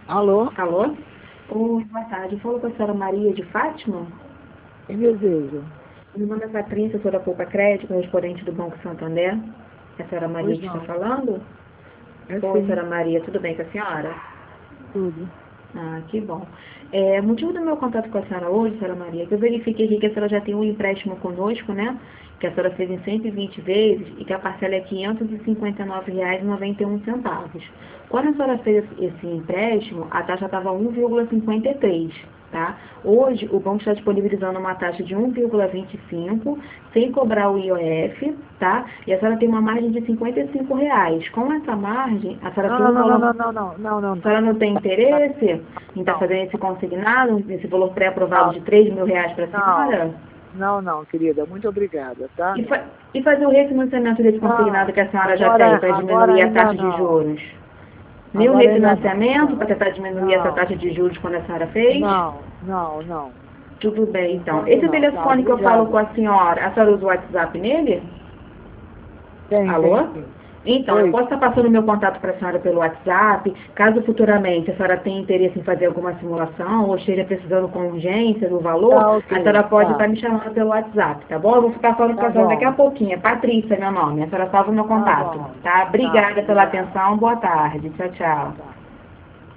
Alô? Alô? Oi, boa tarde. Falo com a senhora Maria de Fátima. Em desejo. Meu nome é Patrícia, sou da Poupa Crédito, correspondente do Banco Santander. É a senhora Maria Pois que está não. falando? É Oi, sim, senhora Maria, tudo bem com a senhora? tudo. Ah, que bom. O motivo do meu contato com a senhora hoje, senhora Maria, é que eu verifiquei aqui que a senhora já tem um empréstimo conosco, né? Que a senhora fez em 120 vezes e que a parcela é R$ 559,91. Quando a senhora fez esse empréstimo, a taxa estava 1,53, tá? Hoje, o banco está disponibilizando uma taxa de 1,25, sem cobrar o IOF, tá? E a senhora tem uma margem de R$ 55. Com essa margem, a senhora Não, tem não, um não, não, valor. não, não, não, não, não, A senhora não tem interesse em estar não, fazendo esse consignado, esse valor pré-aprovado não, de R$ 3.000 para a não, senhora? não, querida, muito obrigada, tá? E fazer o refinanciamento desse consignado Não, que a senhora já tem para agora diminuir a ainda taxa de não, juros? Nem o agora ainda não, refinanciamento tá? para tentar diminuir essa Não, taxa de juros quando a senhora fez? não, Tudo bem, por então. enquanto Esse não, tá? telefone que eu falo com Obrigada. a senhora usa o WhatsApp nele? Tem Alô? sim. Então, eu Oi, posso estar passando o meu contato para a senhora pelo WhatsApp, caso futuramente a senhora tenha interesse em fazer alguma simulação ou esteja precisando com urgência do valor, tá a senhora ok, pode estar tá, me chamando pelo WhatsApp, tá bom? Eu vou ficar falando com tá a senhora daqui a bom, pouquinho. É Patrícia, meu nome. A senhora salva o meu tá contato, bom, tá? tá, Obrigada pela obrigada, atenção. Boa tarde. Tchau, tchau. tá.